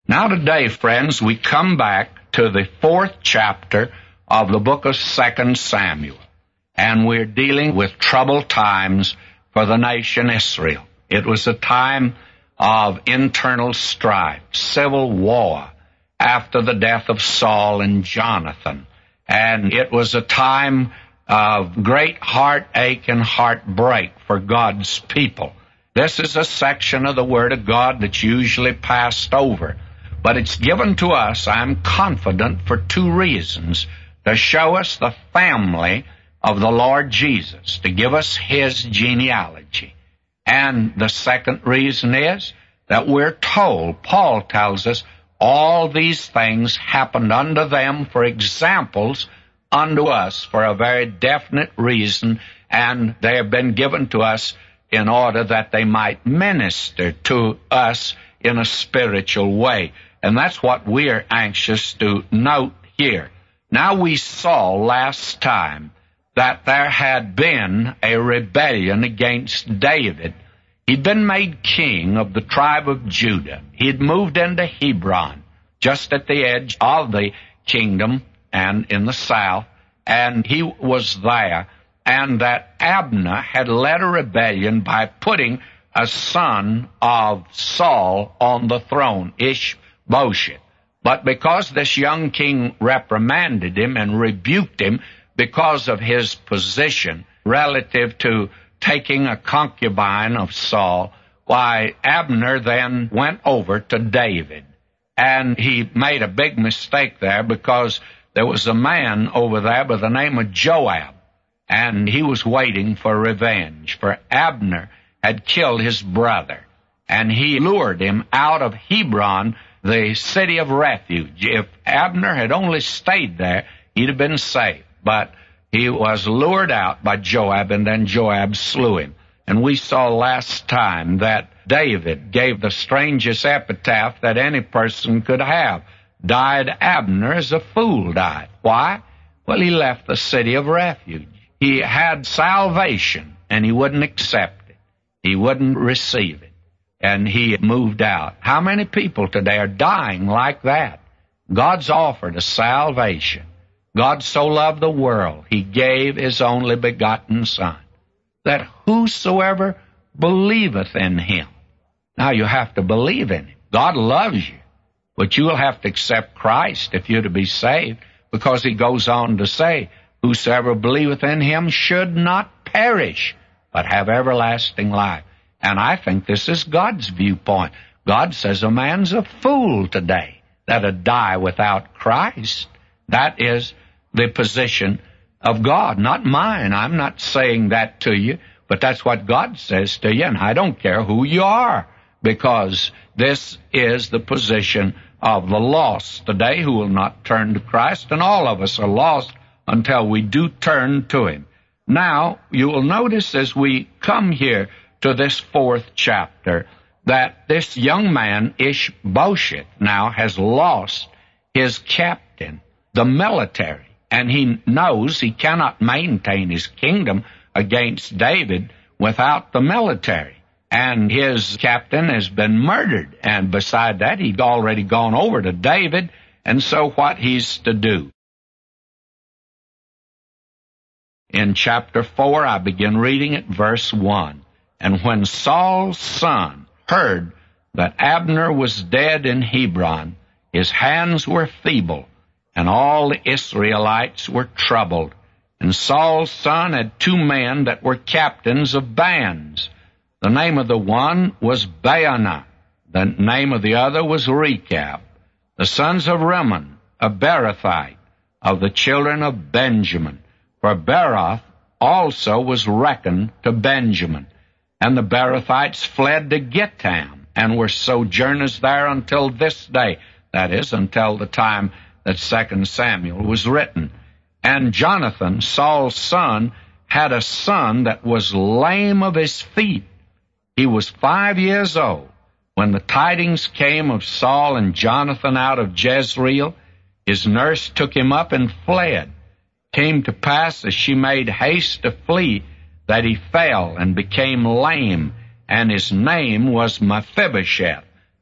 Now today, friends, we come back to the 4th chapter of the book of 2 Samuel, and we're dealing with troubled times for the nation Israel. It was a time of internal strife, civil war, after the death of Saul and Jonathan, and it was a time of great heartache and heartbreak for God's people. This is a section of the Word of God that's usually passed over, but it's given to us, I'm confident, for 2 reasons: to show us the family of the Lord Jesus, to give us His genealogy. And the second reason is that we're told, Paul tells us, all these things happened unto them for examples unto us for a very definite reason, and they have been given to us in order that they might minister to us in a spiritual way. And that's what we're anxious to note here. Now, we saw last time that there had been a rebellion against David. He'd been made king of the tribe of Judah. He'd moved into Hebron, just at the edge of the kingdom and in the south, and he was there. And that Abner had led a rebellion by putting a son of Saul on the throne, Ishbosheth. But because this young king reprimanded him and rebuked him because of his position relative to taking a concubine of Saul, why, Abner then went over to David. And he made a big mistake there, because there was a man over there by the name of Joab, and he was waiting for revenge, for Abner had killed his brother, and he lured him out of Hebron, the city of refuge. If Abner had only stayed there, he'd have been safe. But he was lured out by Joab, and then Joab slew him. And we saw last time that David gave the strangest epitaph that any person could have. Died Abner as a fool died. Why? Well, he left the city of refuge. He had salvation, and he wouldn't accept it. He wouldn't receive it. And he moved out. How many people today are dying like that? God's offered a salvation. God so loved the world, He gave His only begotten Son, that whosoever believeth in Him. Now, you have to believe in Him. God loves you, but you will have to accept Christ if you're to be saved, because He goes on to say, whosoever believeth in Him should not perish, but have everlasting life. And I think this is God's viewpoint. God says a man's a fool today that'd die without Christ. That is the position of God, not mine. I'm not saying that to you, but that's what God says to you, and I don't care who you are, because this is the position of the lost today who will not turn to Christ, and all of us are lost until we do turn to Him. Now, you will notice as we come here to this 4th chapter that this young man, Ishbosheth, now has lost his captain, the military, and he knows he cannot maintain his kingdom against David without the military. And his captain has been murdered, and beside that, he'd already gone over to David, and so what he's to do. In chapter 4, I begin reading at verse 1. And when Saul's son heard that Abner was dead in Hebron, his hands were feeble, and all the Israelites were troubled. And Saul's son had 2 men that were captains of bands. The name of the one was Baanah. The name of the other was Rechab. The sons of Rimmon, a Beerothite, of the children of Benjamin. For Beeroth also was reckoned to Benjamin. And the Beerothites fled to Gittam, and were sojourners there until this day. That is, until the time that 2 Samuel was written. And Jonathan, Saul's son, had a son that was lame of his feet. He was 5 years old. When the tidings came of Saul and Jonathan out of Jezreel, his nurse took him up and fled. Came to pass, as she made haste to flee, that he fell and became lame, and his name was Mephibosheth.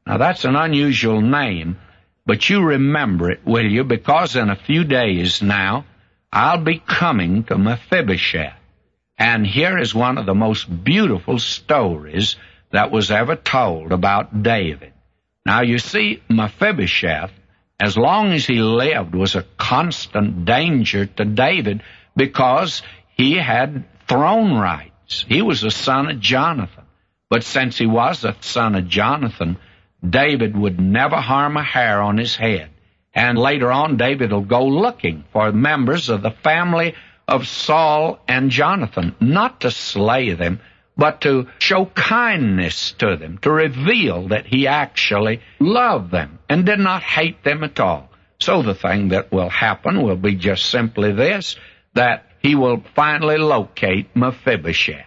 Now, that's an unusual name, but you remember it, will you? Because in a few days now, I'll be coming to Mephibosheth. And here is one of the most beautiful stories that was ever told about David. Now, you see, Mephibosheth, as long as he lived, was a constant danger to David because he had throne rights. He was the son of Jonathan. But since he was the son of Jonathan, David would never harm a hair on his head. And later on, David will go looking for members of the family of Saul and Jonathan, not to slay them, but to show kindness to them, to reveal that he actually loved them and did not hate them at all. So the thing that will happen will be just simply this, that he will finally locate Mephibosheth.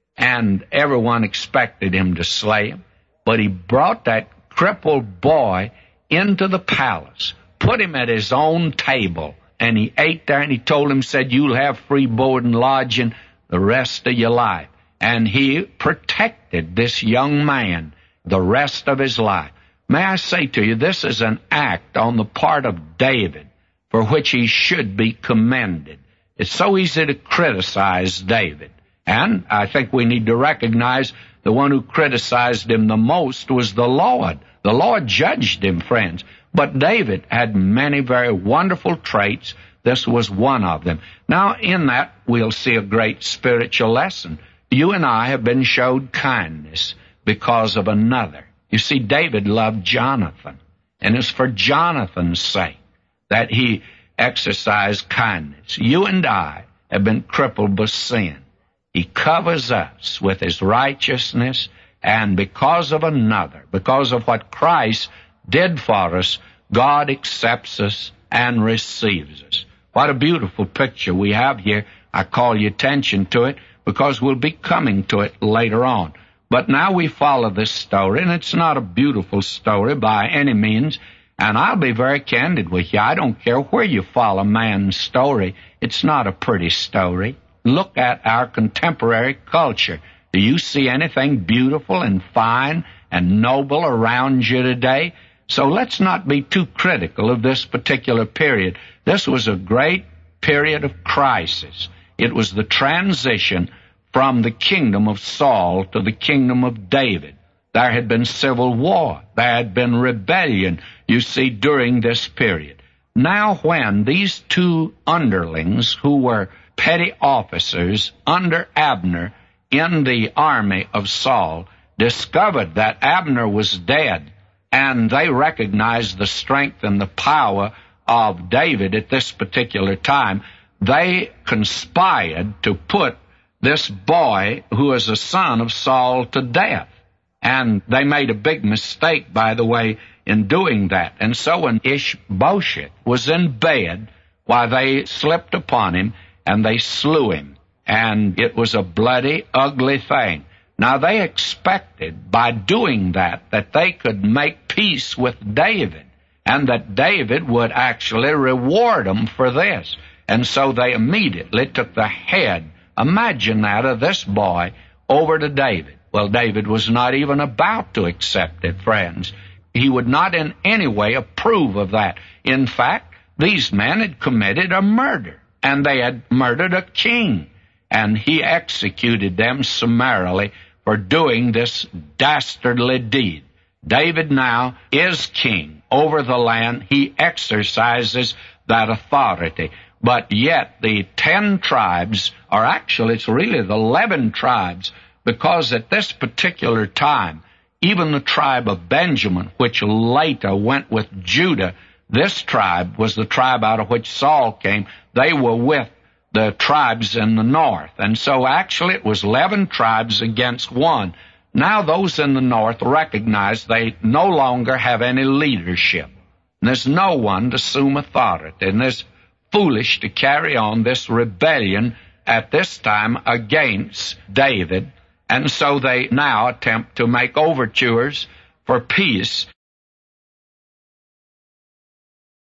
And everyone expected him to slay him, but he brought that crippled boy into the palace, put him at his own table, and he ate there, and he told him, said, you'll have free board and lodging the rest of your life. And he protected this young man the rest of his life. May I say to you, this is an act on the part of David for which he should be commended. It's so easy to criticize David. And I think we need to recognize the one who criticized him the most was the Lord. The Lord judged him, friends. But David had many very wonderful traits. This was one of them. Now, in that, we'll see a great spiritual lesson. You and I have been showed kindness because of another. You see, David loved Jonathan, and it's for Jonathan's sake that he exercised kindness. You and I have been crippled by sin. He covers us with his righteousness, and because of another, because of what Christ did for us, God accepts us and receives us. What a beautiful picture we have here. I call your attention to it because we'll be coming to it later on. But now we follow this story, and it's not a beautiful story by any means, and I'll be very candid with you. I don't care where you follow man's story. It's not a pretty story. Look at our contemporary culture. Do you see anything beautiful and fine and noble around you today? So let's not be too critical of this particular period. This was a great period of crisis. It was the transition from the kingdom of Saul to the kingdom of David. There had been civil war. There had been rebellion, you see, during this period. Now when these two underlings who were petty officers under Abner in the army of Saul discovered that Abner was dead, and they recognized the strength and the power of David at this particular time, they conspired to put this boy, who is a son of Saul, to death. And they made a big mistake, by the way, in doing that. And so when Ishbosheth was in bed, why, they slipped upon him and they slew him. And it was a bloody, ugly thing. Now, they expected by doing that they could make peace with David, and that David would actually reward them for this. And so they immediately took the head, imagine that, of this boy over to David. Well, David was not even about to accept it, friends. He would not in any way approve of that. In fact, these men had committed a murder, and they had murdered a king, and he executed them summarily for doing this dastardly deed. David now is king over the land. He exercises that authority. But yet the 10 tribes, or actually it's really the 11 tribes, because at this particular time, even the tribe of Benjamin, which later went with Judah, this tribe was the tribe out of which Saul came. They were with the tribes in the north. And so actually it was 11 tribes against 1. Now those in the north recognize they no longer have any leadership. And there's no one to assume authority. And it's foolish to carry on this rebellion at this time against David. And so they now attempt to make overtures for peace.